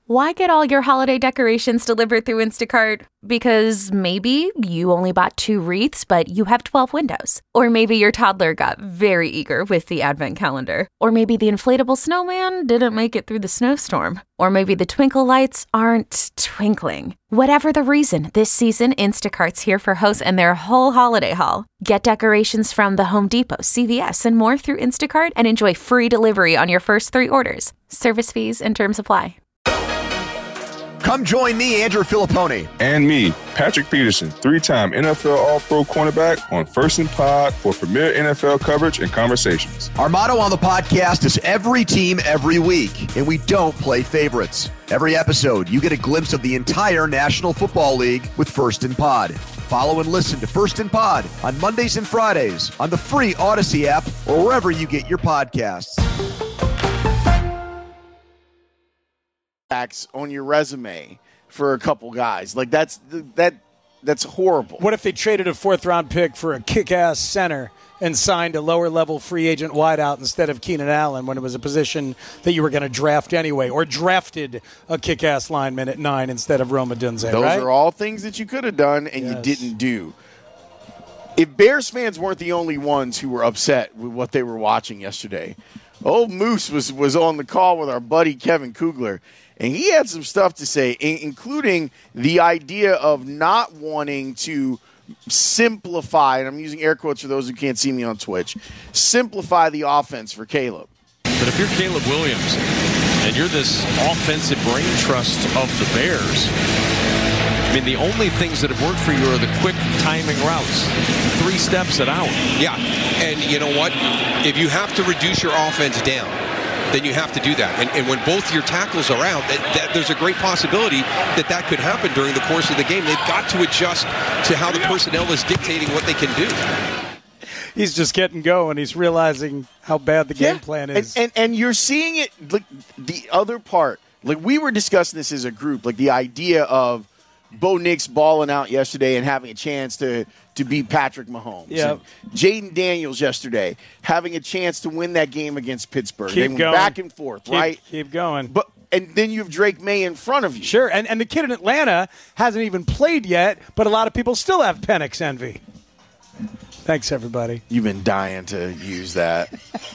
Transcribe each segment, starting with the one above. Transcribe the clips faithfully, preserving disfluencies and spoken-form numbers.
Why get all your holiday decorations delivered through Instacart? Because maybe you only bought two wreaths, but you have twelve windows. Or maybe your toddler got very eager with the advent calendar. Or maybe the inflatable snowman didn't make it through the snowstorm. Or maybe the twinkle lights aren't twinkling. Whatever the reason, this season, Instacart's here for hosts and their whole holiday haul. Get decorations from the Home Depot, C V S, and more through Instacart and enjoy free delivery on your first three orders. Service fees and terms apply. Come join me, Andrew Filippone. And me, Patrick Peterson, three-time N F L All-Pro cornerback on First and Pod for premier N F L coverage and conversations. Our motto on the podcast is every team, every week, and we don't play favorites. Every episode, you get a glimpse of the entire National Football League with First and Pod. Follow and listen to First and Pod on Mondays and Fridays on the free Odyssey app or wherever you get your podcasts. On your resume for a couple guys. Like that's that that's horrible. What if they traded a fourth round pick for a kick-ass center and signed a lower level free agent wideout instead of Keenan Allen when it was a position that you were going to draft anyway, or drafted a kick-ass lineman at nine instead of Rome Odunze? Those right? are all things that you could have done and yes. you didn't do. If Bears fans weren't the only ones who were upset with what they were watching yesterday, old Moose was was on the call with our buddy Kevin Kugler. And he had some stuff to say, including the idea of not wanting to simplify, and I'm using air quotes for those who can't see me on Twitch, simplify the offense for Caleb. But if you're Caleb Williams and you're this offensive brain trust of the Bears, I mean, the only things that have worked for you are the quick timing routes, three steps an hour. Yeah, and you know what? If you have to reduce your offense down, then you have to do that. And, and when both your tackles are out, that, that, there's a great possibility that that could happen during the course of the game. They've got to adjust to how the personnel is dictating what they can do. He's just getting going. He's realizing how bad the game yeah. plan is. And, and, and you're seeing it, like, the other part. Like, we were discussing this as a group, like the idea of Bo Nix balling out yesterday and having a chance to, to beat Patrick Mahomes. Yep. Jaden Daniels yesterday having a chance to win that game against Pittsburgh. Keep they went going. back and forth, keep, right? Keep going. But and then you have Drake May in front of you. Sure, and, and the kid in Atlanta hasn't even played yet, but a lot of people still have Penix envy. Thanks, everybody. You've been dying to use that.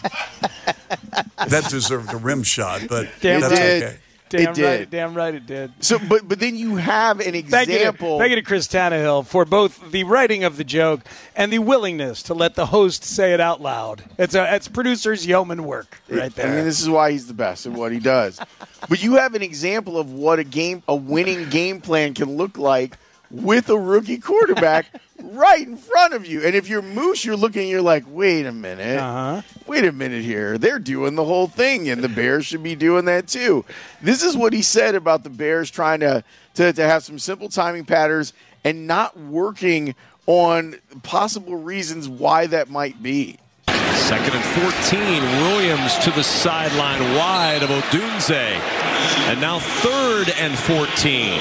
That deserved a rim shot, but Damn that's right. okay. Damn it did. right, damn right it did. So, but but then you have an example. Thank you, to, thank you to Chris Tannehill for both the writing of the joke and the willingness to let the host say it out loud. It's a it's producer's yeoman work right there. I mean, this is why he's the best at what he does. But you have an example of what a game, a winning game plan can look like with a rookie quarterback right in front of you. And if you're Moose, you're looking, you're like, wait a minute. Uh-huh. Wait a minute here. They're doing the whole thing, and the Bears should be doing that too. This is what he said about the Bears trying to, to, to have some simple timing patterns and not working on possible reasons why that might be. Second and fourteen, Williams to the sideline wide of Odunze. And now third and fourteen.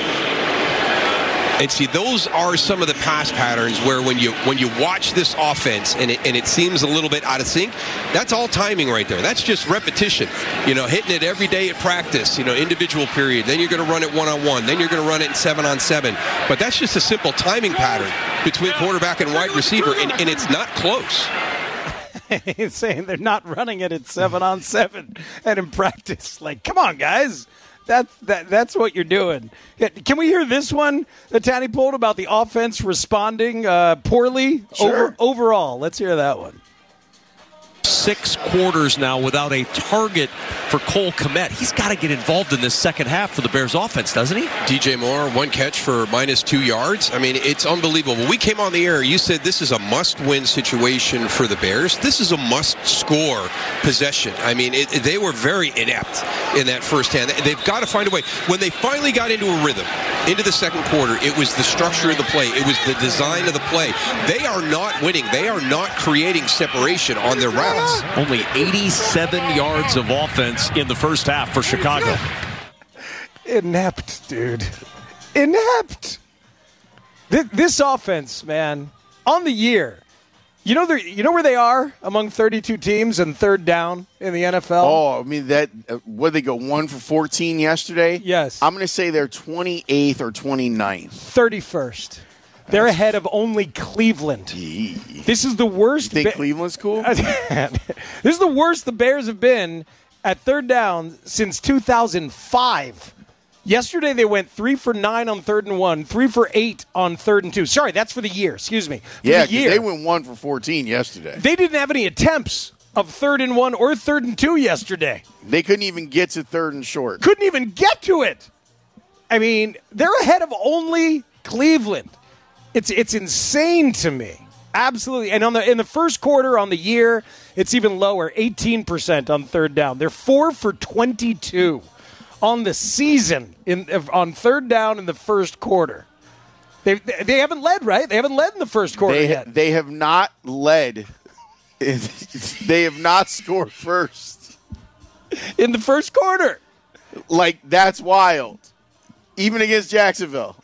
And see, those are some of the pass patterns where when you when you watch this offense and it, and it seems a little bit out of sync, that's all timing right there. That's just repetition. You know, hitting it every day at practice, you know, individual period. Then you're going to run it one-on-one. Then you're going to run it in seven-on-seven. But that's just a simple timing pattern between quarterback and wide receiver, and, and it's not close. He's saying they're not running it at seven-on-seven and in practice. Like, come on, guys. That's that. That's what you're doing. Can we hear this one that Tanny pulled about the offense responding uh, poorly sure. over, overall? Let's hear that one. Six quarters now without a target for Cole Kmet. He's got to get involved in this second half for the Bears offense, doesn't he? D J Moore, one catch for minus two yards. I mean, it's unbelievable. When we came on the air, you said this is a must-win situation for the Bears. This is a must-score possession. I mean, it, they were very inept in that first half. They've got to find a way. When they finally got into a rhythm, into the second quarter, it was the structure of the play. It was the design of the play. They are not winning. They are not creating separation on their routes. Only eighty-seven yards of offense in the first half for Chicago. Inept, dude. Inept. This, this offense, man, on the year, You know, you know where they are among thirty-two teams and third down in the N F L? Oh, I mean, that. Uh, what, did they go one for fourteen yesterday? Yes. I'm going to say they're twenty-eighth or twenty-ninth. thirty-first. They're ahead of only Cleveland. Gee. This is the worst. You think ba- Cleveland's cool? This is the worst the Bears have been at third down since two thousand five. Yesterday they went three for nine on third and one, three for eight on third and two. Sorry, that's for the year. Excuse me. For yeah, the year. they went one for fourteen yesterday. They didn't have any attempts of third and one or third and two yesterday. They couldn't even get to third and short. Couldn't even get to it. I mean, they're ahead of only Cleveland. It's it's insane to me. Absolutely. And on the in the first quarter on the year, it's even lower, eighteen percent on third down. They're four for twenty-two on the season in on third down in the first quarter. They they haven't led, right? They haven't led in the first quarter they, yet. They have not led. They have not scored first in the first quarter. Like, that's wild. Even against Jacksonville.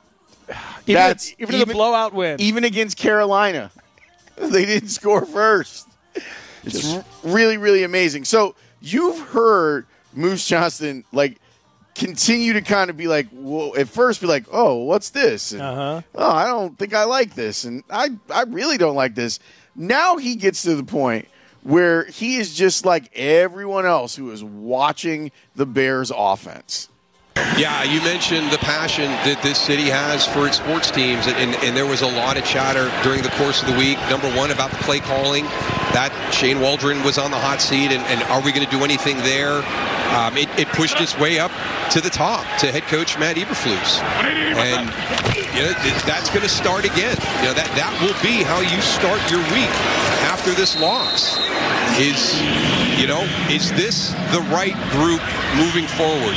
Even, That's even, even the blowout win. Even against Carolina, they didn't score first. It's Just really, really amazing. So you've heard Moose Johnston like continue to kind of be like, well, at first be like, oh, what's this? And, uh-huh. Oh, I don't think I like this, and I, I really don't like this. Now he gets to the point where he is just like everyone else who is watching the Bears offense. Yeah, you mentioned the passion that this city has for its sports teams, and, and there was a lot of chatter during the course of the week. Number one, about the play calling. That Shane Waldron was on the hot seat, and, and are we going to do anything there? Um, it, it pushed its way up to the top, to head coach Matt Eberflus. And you know, that's going to start again. You know, that, that will be how you start your week after this loss. Is, you know, is this the right group moving forward?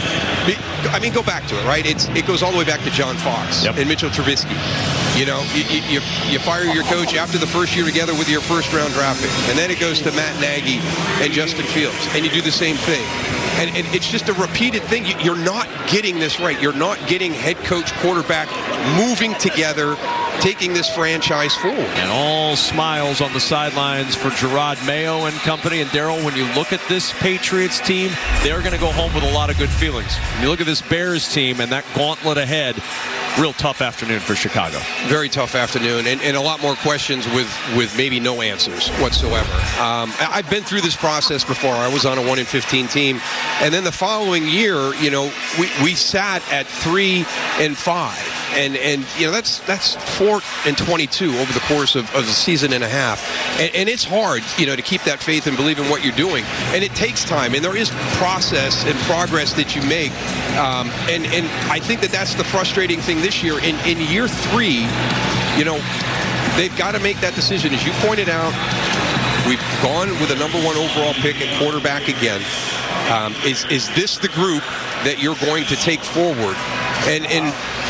I mean, go back to it, right? It's It goes all the way back to John Fox yep. and Mitchell Trubisky. You know, you, you, you fire your coach after the first year together with your first-round draft pick, and then it goes to Matt Nagy and Justin Fields, and you do the same thing. And, and it's just a repeated thing. You're not getting this right. You're not getting head coach, quarterback moving together, taking this franchise forward. And all smiles on the sidelines for Gerard Mayo and company. And Daryl, when you look at this Patriots team, they're going to go home with a lot of good feelings. When you look at this Bears team and that gauntlet ahead, real tough afternoon for Chicago. Very tough afternoon, and, and a lot more questions with, with maybe no answers whatsoever. Um, I've been through this process before. I was on a one in fifteen team, and then the following year, you know, we, we sat at three and five, and and you know that's that's four and twenty-two over the course of, of a season and a half, and, and it's hard, you know, to keep that faith and believe in what you're doing, and it takes time, and there is process and progress that you make, um, and and I think that that's the frustrating thing this year. In in year three, you know, they've got to make that decision. As you pointed out, we've gone with a number one overall pick at quarterback again. Um, is is this the group that you're going to take forward? And and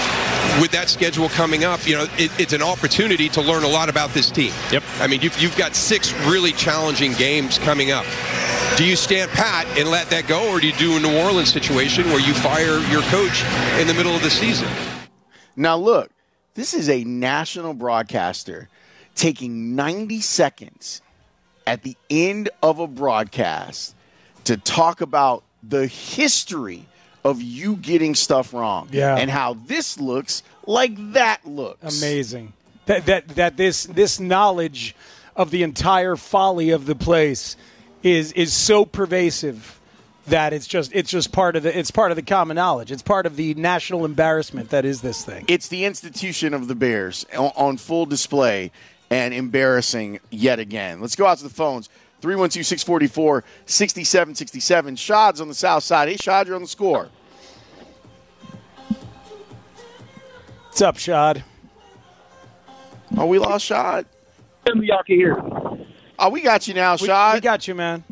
with that schedule coming up, you know, it, it's an opportunity to learn a lot about this team. Yep. I mean, you've, you've got six really challenging games coming up. Do you stand pat and let that go, or do you do a New Orleans situation where you fire your coach in the middle of the season? Now, look, this is a national broadcaster taking ninety seconds at the end of a broadcast to talk about the history of you getting stuff wrong, yeah. and how this looks like that looks. Amazing. That that that this this knowledge of the entire folly of the place is is so pervasive that it's just it's just part of the it's part of the common knowledge. It's part of the national embarrassment that is this thing. It's the institution of the Bears on, on full display and embarrassing yet again. Let's go out to the phones. three one two, six four four, six seven six seven. Shad's on the south side. Hey, Shad, you're on the score. What's up, Shad? Oh, we lost Shad. Y'all can hear. Oh, we got you now, We, Shad. we got you, man.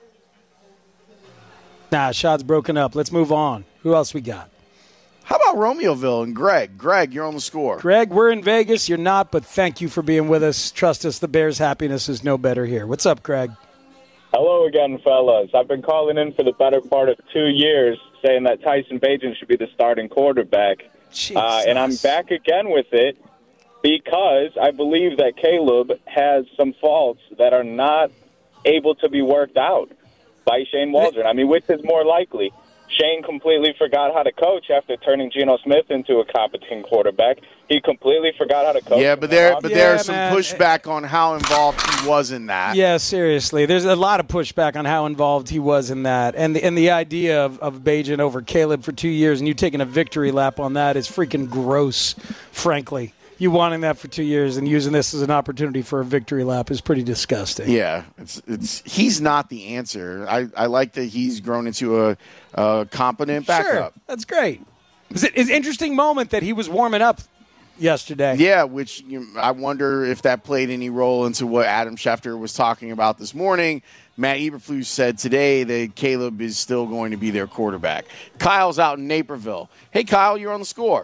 Nah, Shad's broken up. Let's move on. Who else we got? How about Romeoville and Greg? Greg, you're on the score. Greg, we're in Vegas. You're not, but thank you for being with us. Trust us, the Bears' happiness is no better here. What's up, Greg? Hello again, fellas. I've been calling in for the better part of two years saying that Tyson Bagent should be the starting quarterback. Uh, and I'm back again with it. because I believe that Caleb has some faults that are not able to be worked out by Shane Waldron. I mean, which is more likely? Shane completely forgot how to coach after turning Geno Smith into a competent quarterback. He completely forgot how to coach. Yeah, but there, but Yeah, there's some man. pushback on how involved he was in that. Yeah, seriously. There's a lot of pushback on how involved he was in that. And the, and the idea of, of Bajan over Caleb for two years and you taking a victory lap on that is freaking gross, frankly. You wanting that for two years and using this as an opportunity for a victory lap is pretty disgusting. Yeah, it's it's he's not the answer. I, I like that he's grown into a, a competent backup. Sure, that's great. It's an interesting moment that he was warming up yesterday. Yeah, which you know, I wonder if that played any role into what Adam Schefter was talking about this morning. Matt Eberflus said today that Caleb is still going to be their quarterback. Kyle's out in Naperville. Hey, Kyle, you're on the score.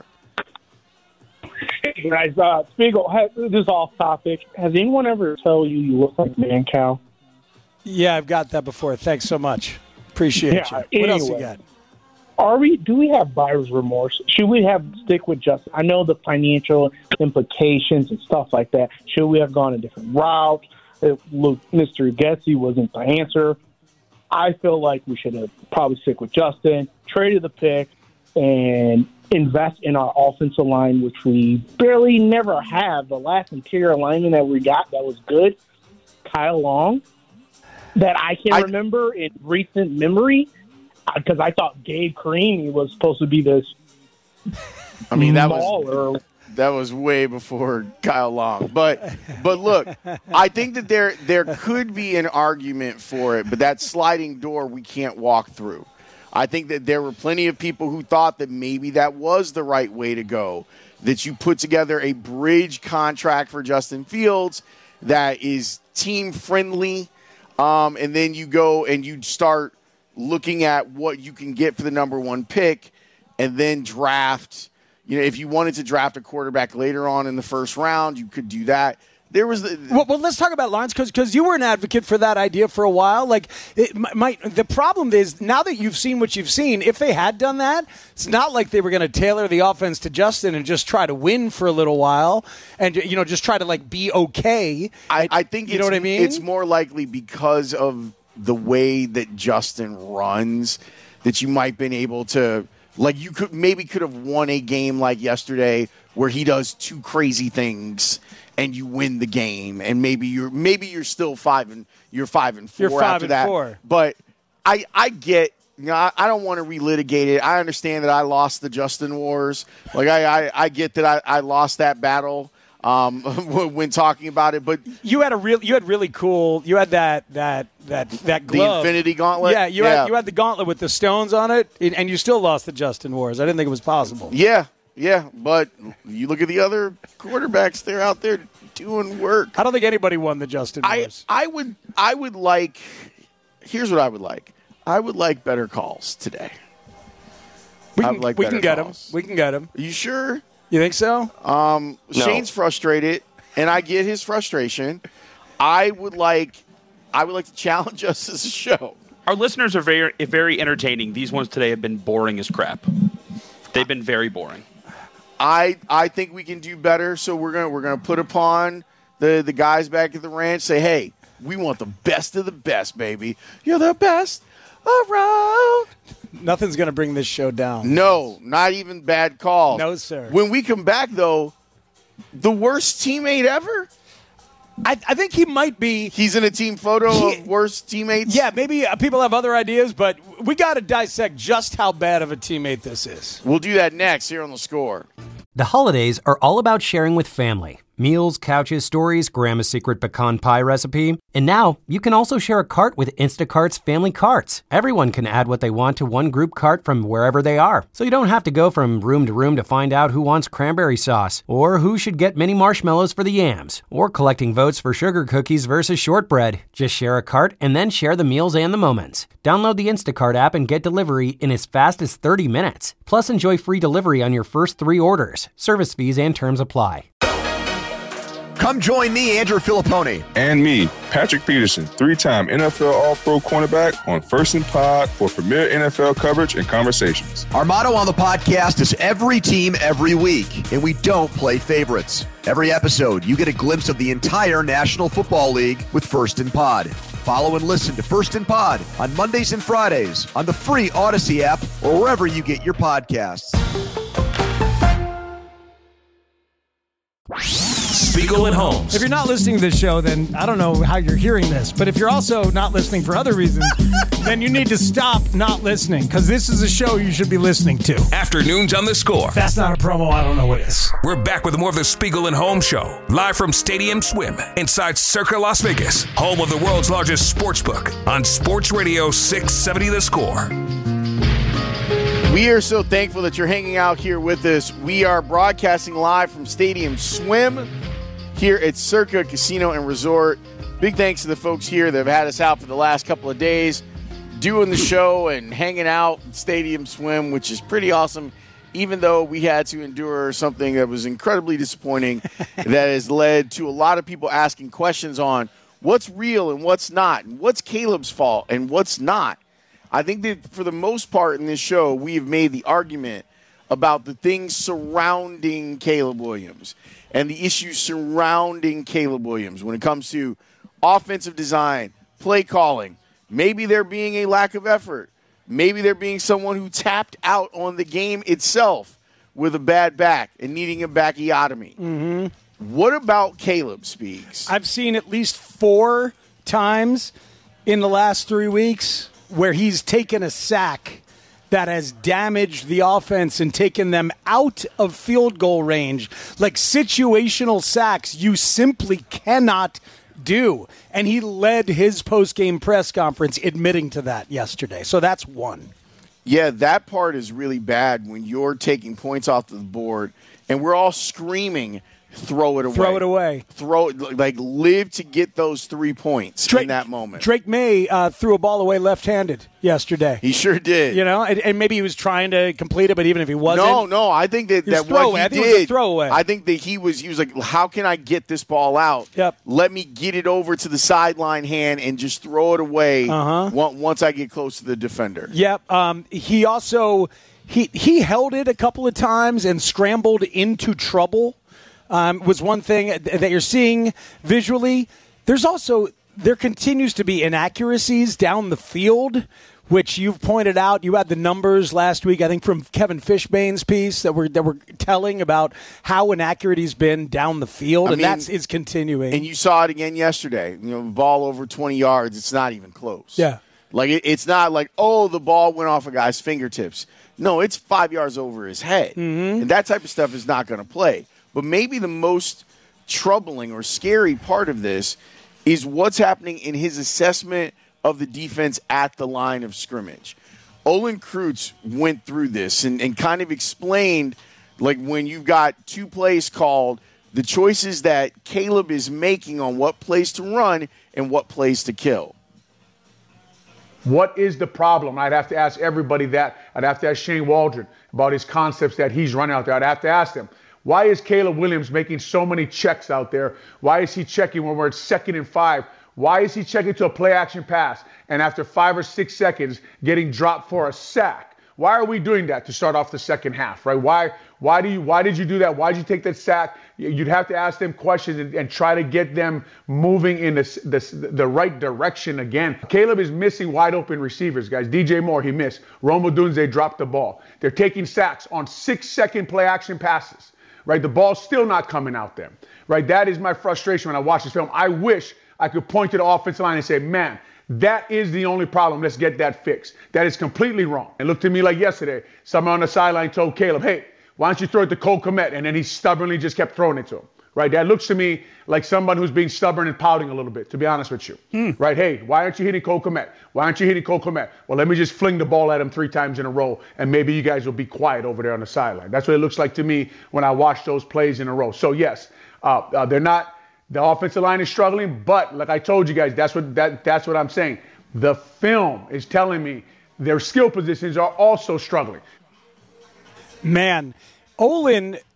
Hey guys, uh, Spiegel, this is off topic. Has anyone ever told you you look like Man Cow? Yeah, I've got that before. Thanks so much. Appreciate Yeah, you. What anyway. else you got? Are we? Do we have buyer's remorse? Should we have stick with Justin? I know the financial implications and stuff like that. Should we have gone a different route? If Luke, Mister Gessie wasn't the answer, I feel like we should have probably stick with Justin, traded the pick, and invest in our offensive line, which we barely never have. The last interior lineman that we got that was good, Kyle Long, that I can I, remember in recent memory, because I thought Gabe Creamy was supposed to be this. I mean, that smaller. was that was way before Kyle Long. But but look, I think that there there could be an argument for it, but that sliding door we can't walk through. I think that there were plenty of people who thought that maybe that was the right way to go, that you put together a bridge contract for Justin Fields that is team-friendly, um, and then you go and you start looking at what you can get for the number one pick and then draft. You know, if you wanted to draft a quarterback later on in the first round, you could do that. There was the, well, well, let's talk about Lawrence because because you were an advocate for that idea for a while. Like, it might the problem is now that you've seen what you've seen, if they had done that, it's not like they were going to tailor the offense to Justin and just try to win for a little while and you know just try to like be okay. I, I think you know what I mean. It's more likely because of the way that Justin runs that you might been able to like you could maybe could have won a game like yesterday where he does two crazy things. And you win the game, and maybe you're maybe you're still five and you're five and four you're five after and that. Four. But I I get you know I, I don't want to relitigate it. I understand that I lost the Justin Wars. Like I I, I get that I, I lost that battle um, when talking about it. But you had a real you had really cool. You had that that that that glove. The Infinity Gauntlet. Yeah, you yeah. had you had the gauntlet with the stones on it, and you still lost the Justin Wars. I didn't think it was possible. Yeah. Yeah, but you look at the other quarterbacks; they're out there doing work. I don't think anybody won the Justin Wars. I, I would, I would like. Here's what I would like. I would like better calls today. We I can, would like we better can get calls. them. We can get them. Are you sure? You think so? Um, No. Shane's frustrated, and I get his frustration. I would like, I would like to challenge us as a show. Our listeners are very, very entertaining. These ones today have been boring as crap. They've been very boring. I I think we can do better, so we're gonna we're gonna put upon the the guys back at the ranch. Say, hey, we want the best of the best, baby. You're the best around. Nothing's gonna bring this show down. No, not even bad calls. No, sir. When we come back, though, the worst teammate ever. I, I think he might be. He's in a team photo He- of worst teammates. Yeah, maybe uh, people have other ideas, but we got to dissect just how bad of a teammate this is. We'll do that next here on The Score. The holidays are all about sharing with family. Meals, couches, stories, Grandma's secret pecan pie recipe. And now, you can also share a cart with Instacart's Family Carts. Everyone can add what they want to one group cart from wherever they are. So you don't have to go from room to room to find out who wants cranberry sauce, or who should get mini marshmallows for the yams, or collecting votes for sugar cookies versus shortbread. Just share a cart and then share the meals and the moments. Download the Instacart app and get delivery in as fast as thirty minutes. Plus, enjoy free delivery on your first three orders. Service fees and terms apply. Come join me, Andrew Filippone. And me, Patrick Peterson, three-time N F L All-Pro cornerback on First and Pod for premier N F L coverage and conversations. Our motto on the podcast is every team, every week, and we don't play favorites. Every episode, you get a glimpse of the entire National Football League with First and Pod. Follow and listen to First and Pod on Mondays and Fridays on the free Odyssey app or wherever you get your podcasts. Spiegel and Holmes. If you're not listening to this show, then I don't know how you're hearing this. But if you're also not listening for other reasons, then you need to stop not listening, because this is a show you should be listening to. Afternoons on The Score. If that's not a promo, I don't know what is. We're back with more of the Spiegel and Holmes Show, live from Stadium Swim inside Circa Las Vegas, home of the world's largest sports book, on Sports Radio six seventy The Score. We are so thankful that you're hanging out here with us. We are broadcasting live from Stadium Swim here at Circa Casino and Resort. Big thanks to the folks here that have had us out for the last couple of days doing the show and hanging out at Stadium Swim, which is pretty awesome, even though we had to endure something that was incredibly disappointing that has led to a lot of people asking questions on what's real and what's not, and what's Caleb's fault and what's not. I think that for the most part in this show, we have made the argument about the things surrounding Caleb Williams and the issues surrounding Caleb Williams when it comes to offensive design, play calling. Maybe there being a lack of effort. Maybe there being someone who tapped out on the game itself with a bad back and needing a backiotomy. Mm-hmm. What about Caleb Speaks? I've seen at least four times in the last three weeks where he's taken a sack that has damaged the offense and taken them out of field goal range. Like situational sacks you simply cannot do. And he led his post-game press conference admitting to that yesterday. So that's one. Yeah, that part is really bad when you're taking points off the board and we're all screaming, throw it away. Throw it away. Throw it, like live to get those three points Drake, in that moment. Drake May uh, threw a ball away left-handed yesterday. He sure did. You know, and, and maybe he was trying to complete it, but even if he wasn't. No, no, I think that, that what he I think did, it was a throwaway. I think that he was, he was like, how can I get this ball out? Yep. Let me get it over to the sideline hand and just throw it away uh-huh. once I get close to the defender. Yep. Um, he also, he, he held it a couple of times and scrambled into trouble. Um, was one thing that you're seeing visually. There's also, there continues to be inaccuracies down the field, which you've pointed out. You had the numbers last week, I think, from Kevin Fishbane's piece that were that were telling about how inaccurate he's been down the field, I and mean, that's is continuing. And you saw it again yesterday. You know, ball over twenty yards, it's not even close. Yeah. Like, it, it's not like, oh, the ball went off a guy's fingertips. No, it's five yards over his head. Mm-hmm. And that type of stuff is not going to play. But maybe the most troubling or scary part of this is what's happening in his assessment of the defense at the line of scrimmage. Olin Kreutz went through this and, and kind of explained, like, when you've got two plays called, the choices that Caleb is making on what plays to run and what plays to kill. What is the problem? I'd have to ask everybody that. I'd have to ask Shane Waldron about his concepts that he's running out there. I'd have to ask him. Why is Caleb Williams making so many checks out there? Why is he checking when we're at second and five? Why is he checking to a play-action pass and after five or six seconds getting dropped for a sack? Why are we doing that to start off the second half, right? Why why do you why did you do that? Why did you take that sack? You'd have to ask them questions and, and try to get them moving in the, the, the right direction again. Caleb is missing wide-open receivers, guys. D J Moore, he missed. Rome Odunze dropped the ball. They're taking sacks on six-second play-action passes. Right, the ball's still not coming out there. Right, that is my frustration when I watch this film. I wish I could point to the offensive line and say, man, that is the only problem. Let's get that fixed. That is completely wrong. It looked to me like yesterday, someone on the sideline told Caleb, hey, why don't you throw it to Cole Kmet? And then he stubbornly just kept throwing it to him. Right, that looks to me like someone who's being stubborn and pouting a little bit, to be honest with you. Mm. Right, hey, why aren't you hitting Cole Kmet? Why aren't you hitting Cole Kmet? Well, let me just fling the ball at him three times in a row, and maybe you guys will be quiet over there on the sideline. That's what it looks like to me when I watch those plays in a row. So, yes, uh, uh, they're not – the offensive line is struggling, but like I told you guys, that's what that that's what I'm saying. The film is telling me their skill positions are also struggling. Man, Olin –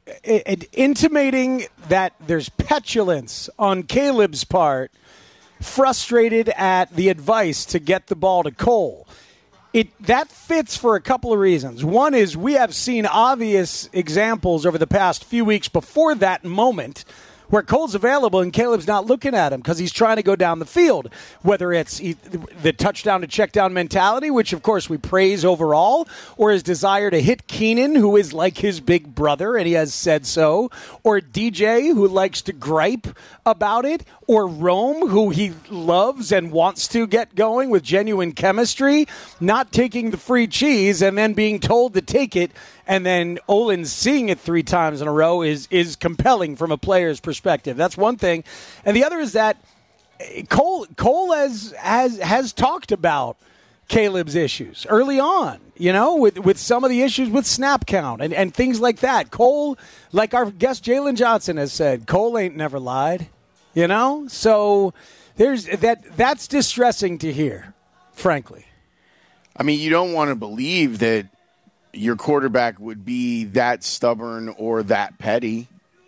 it, it, intimating that there's petulance on Caleb's part, frustrated at the advice to get the ball to Cole. It that fits for a couple of reasons. One is we have seen obvious examples over the past few weeks before that moment where Cole's available and Caleb's not looking at him because he's trying to go down the field, whether it's he, the touchdown to check down mentality, which of course we praise overall, or his desire to hit Keenan, who is like his big brother, and he has said so, or D J, who likes to gripe about it, or Rome, who he loves and wants to get going with genuine chemistry, not taking the free cheese and then being told to take it, and then Olin seeing it three times in a row is is compelling from a player's perspective. That's one thing. And the other is that Cole Cole has has has talked about Caleb's issues early on, you know, with, with some of the issues with snap count and, and things like that. Cole, like our guest Jalen Johnson has said, Cole ain't never lied, you know? So there's that that's distressing to hear, frankly. I mean, you don't want to believe that your quarterback would be that stubborn or that petty.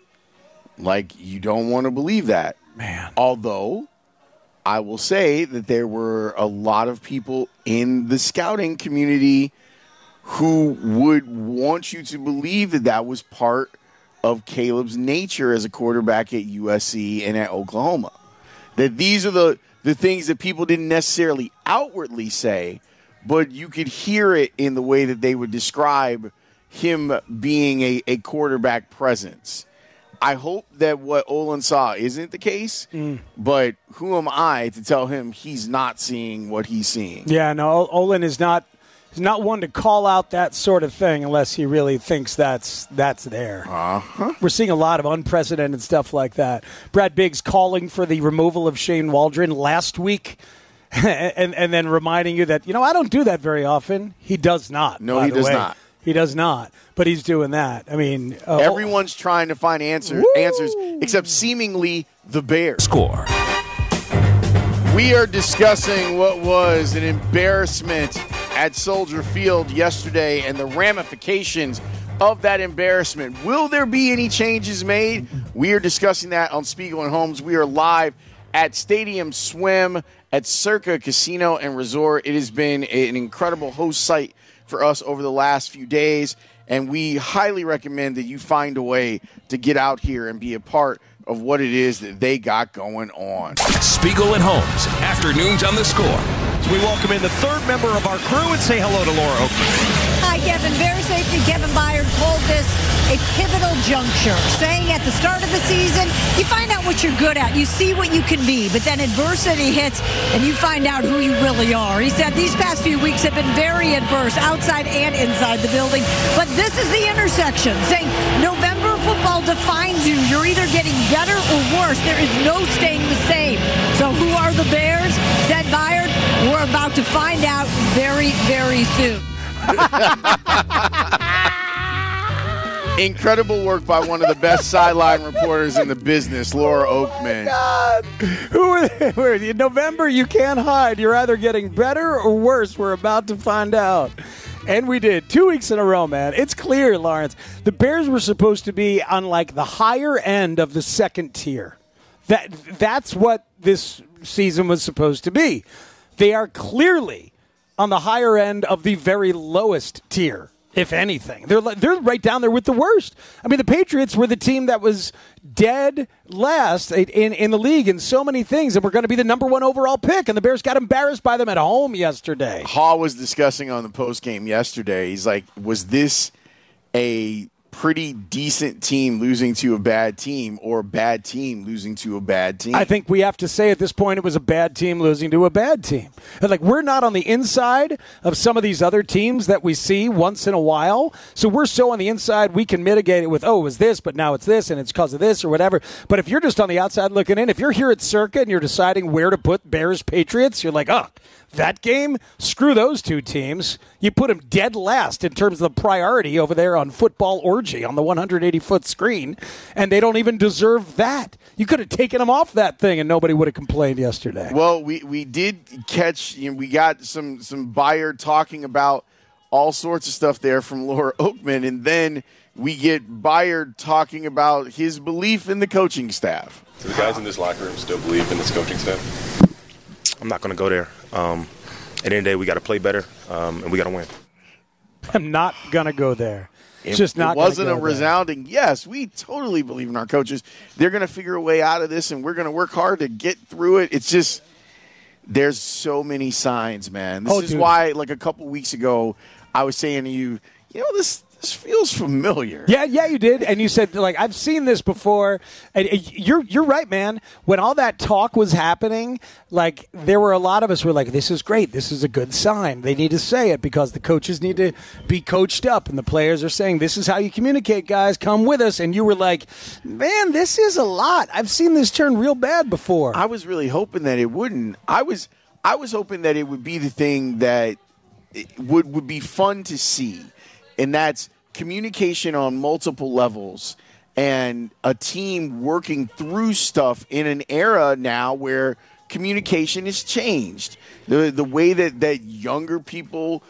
Like, you don't want to believe that. Man. Although, I will say that there were a lot of people in the scouting community who would want you to believe that that was part of Caleb's nature as a quarterback at U S C and at Oklahoma. That these are the, the things that people didn't necessarily outwardly say, but you could hear it in the way that they would describe him being a, a quarterback presence. I hope that what Olin saw isn't the case, mm. but who am I to tell him he's not seeing what he's seeing? Yeah, no, Olin is not is not one to call out that sort of thing unless he really thinks that's that's there. Uh-huh. We're seeing a lot of unprecedented stuff like that. Brad Biggs calling for the removal of Shane Waldron last week. and and then reminding you that, you know, I don't do that very often. He does not. No, he does way. not. He does not. But he's doing that. I mean, uh, everyone's trying to find answer, answers except seemingly the Bears. Score. We are discussing what was an embarrassment at Soldier Field yesterday and the ramifications of that embarrassment. Will there be any changes made? We are discussing that on Spiegel and Holmes. We are live at Stadium Swim at Circa Casino and Resort. It has been an incredible host site for us over the last few days, and we highly recommend that you find a way to get out here and be a part of what it is that they got going on. Spiegel and Holmes, afternoons on the Score. So we welcome in the third member of our crew and say hello to Laura Oakman. Hi, Kevin. Bear safety Kevin Byard called this a pivotal juncture, saying at the start of the season, you find out what you're good at. You see what you can be, but then adversity hits, and you find out who you really are. He said these past few weeks have been very adverse, outside and inside the building, but this is the intersection, saying November football defines you. You're either getting better or worse. There is no staying the same. So who are the Bears? Said Byard, we're about to find out very, very soon. Incredible work by one of the best sideline reporters in the business, Laura Oakman. Oh God. Who are they? Who are they? In November, you can't hide. You're either getting better or worse. We're about to find out. And we did. Two weeks in a row, man. It's clear, Lawrence. The Bears were supposed to be on, like, the higher end of the second tier. That That's what this season was supposed to be. They are clearly on the higher end of the very lowest tier, if anything. They're they're right down there with the worst. I mean, the Patriots were the team that was dead last in, in the league in so many things, and we're going to be the number one overall pick, and the Bears got embarrassed by them at home yesterday. Haw was discussing on the postgame yesterday. He's like, was this a pretty decent team losing to a bad team or a bad team losing to a bad team? I think we have to say at this point it was a bad team losing to a bad team. And like, we're not on the inside of some of these other teams that we see once in a while. So we're so on the inside we can mitigate it with, oh, it was this, but now it's this, and it's because of this or whatever. But if you're just on the outside looking in, if you're here at Circa and you're deciding where to put Bears Patriots, you're like, oh, that game? Screw those two teams. You put them dead last in terms of the priority over there on Football Orgy on the one hundred eighty foot screen, and they don't even deserve that. You could have taken them off that thing and nobody would have complained yesterday. Well, we, we did catch, you know, we got some, some Byard talking about all sorts of stuff there from Laura Oakman, and then we get Byard talking about his belief in the coaching staff. Do the guys in this locker room still believe in this coaching staff? I'm not going to go there. Um, at the end of the day, we got to play better, um, and we got to win. I'm not going to go there. It's It, just not it wasn't go a resounding yes. We totally believe in our coaches. They're going to figure a way out of this, and we're going to work hard to get through it. It's just there's so many signs, man. This Oh, is dude. why, like a couple weeks ago, I was saying to you, you know, this this feels familiar. Yeah, yeah, you did, and you said like I've seen this before. And uh, you're you're right, man. When all that talk was happening, like there were a lot of us who were like, "This is great. This is a good sign." They need to say it because the coaches need to be coached up, and the players are saying, "This is how you communicate, guys. Come with us." And you were like, "Man, this is a lot. I've seen this turn real bad before." I was really hoping that it wouldn't. I was I was hoping that it would be the thing that it would would be fun to see, and that's communication on multiple levels and a team working through stuff in an era now where communication has changed. The the way that, that younger people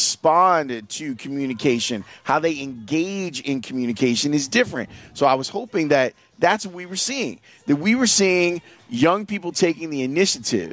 respond to communication, how they engage in communication is different. So I was hoping that that's what we were seeing, that we were seeing young people taking the initiative.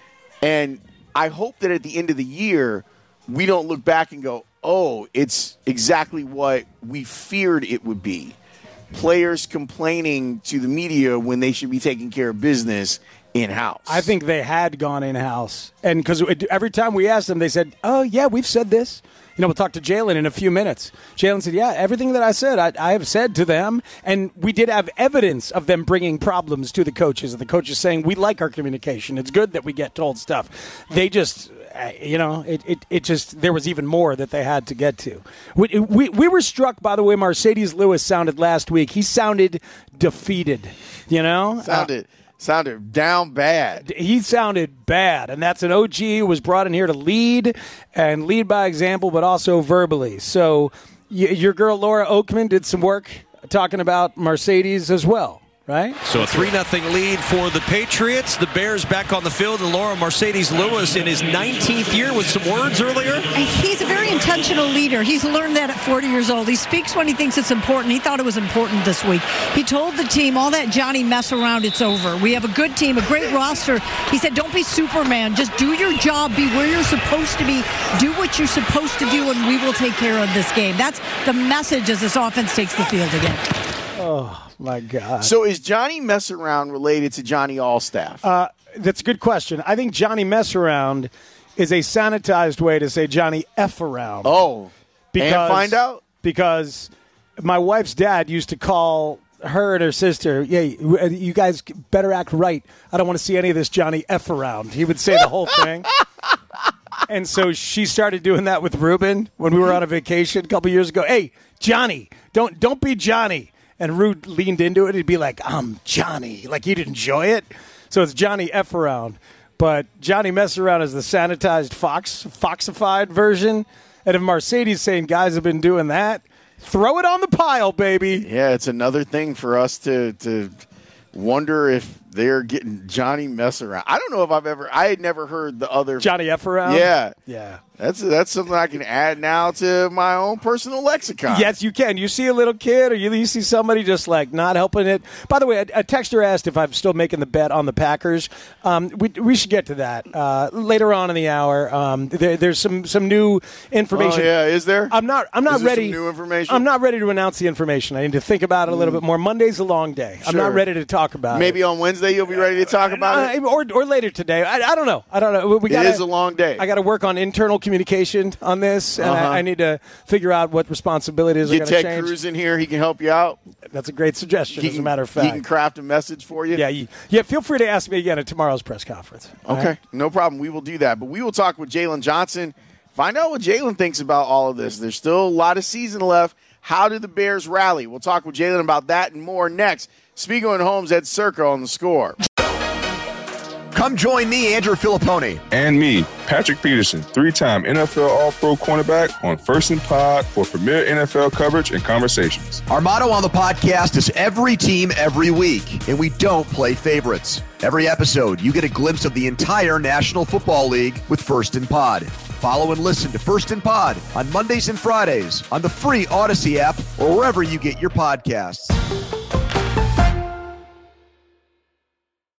And I hope that at the end of the year, we don't look back and go, oh, it's exactly what we feared it would be. Players complaining to the media when they should be taking care of business in-house. I think they had gone in-house. And because every time we asked them, they said, oh, yeah, we've said this. You know, we'll talk to Jalen in a few minutes. Jalen said, yeah, everything that I said, I, I have said to them. And we did have evidence of them bringing problems to the coaches. And the coaches saying, we like our communication. It's good that we get told stuff. They just, you know, it, it, it just, there was even more that they had to get to. We, we, we were struck by the way Mercedes Lewis sounded last week. He sounded defeated, you know? Sounded... Uh, Sounded down bad. He sounded bad, and that's an O G who was brought in here to lead, and lead by example, but also verbally. So y- your girl Laura Oakman did some work talking about Mercedes as well, right? So a three nothing lead for the Patriots. The Bears back on the field, and Laura Mercedes Lewis in his nineteenth year with some words earlier. He's a very intentional leader. He's learned that at forty years old. He speaks when he thinks it's important. He thought it was important this week. He told the team, all that Johnny mess around, it's over. We have a good team, a great roster. He said, don't be Superman. Just do your job. Be where you're supposed to be. Do what you're supposed to do, and we will take care of this game. That's the message as this offense takes the field again. Oh, my God. So is Johnny Mess-Around related to Johnny Allstaff? Uh, that's a good question. I think Johnny Mess-Around is a sanitized way to say Johnny F-Around. Oh, because, and find out? Because my wife's dad used to call her and her sister, yeah, you guys better act right. I don't want to see any of this Johnny F-Around. He would say the whole thing. And so she started doing that with Ruben when we were on a vacation a couple years ago. Hey, Johnny, don't don't be Johnny. And Rude leaned into it. He'd be like, I'm Johnny. Like he'd enjoy it. So it's Johnny F-Around. But Johnny Mess-Around is the sanitized Fox, Foxified version. And if Mercedes saying guys have been doing that, throw it on the pile, baby. Yeah, it's another thing for us to to wonder if they're getting Johnny Mess-Around. I don't know if I've ever – I had never heard the other – Johnny F-Around? Yeah. Yeah. That's that's something I can add now to my own personal lexicon. Yes, you can. You see a little kid or you, you see somebody just like not helping it. By the way, a, a texter asked if I'm still making the bet on the Packers. Um, we, we should get to that uh, later on in the hour. Um, there, there's some, some new information. Oh, yeah. Is there? I'm not, I'm not Is there ready. Some new information? I'm not ready to announce the information. I need to think about it a little Mm. bit more. Monday's a long day. Sure. I'm not ready to talk about Maybe it. on Wednesday you'll be ready to talk about it? Uh, or, or later today. I, I don't know. I don't know. We It gotta, is a long day. I got to work on internal communication on this, and Uh-huh. I, I need to figure out what responsibilities are Get going to Ted change. Cruz in here. He can help you out. That's a great suggestion, He as a can- matter of He fact. can craft a message for you. Yeah, you, yeah. Feel free to ask me again at tomorrow's press conference. All Okay, right? no problem. We will do that. But we will talk with Jalen Johnson, find out what Jalen thinks about all of this. There's still a lot of season left. How did the Bears rally? We'll talk with Jalen about that and more next. Spiegel and Holmes, Ed Circa on The Score. Come join me, Andrew Filippone. And me, Patrick Peterson, three-time N F L All-Pro cornerback on First and Pod for premier N F L coverage and conversations. Our motto on the podcast is every team, every week, and we don't play favorites. Every episode, you get a glimpse of the entire National Football League with First and Pod. Follow and listen to First and Pod on Mondays and Fridays on the free Odyssey app or wherever you get your podcasts.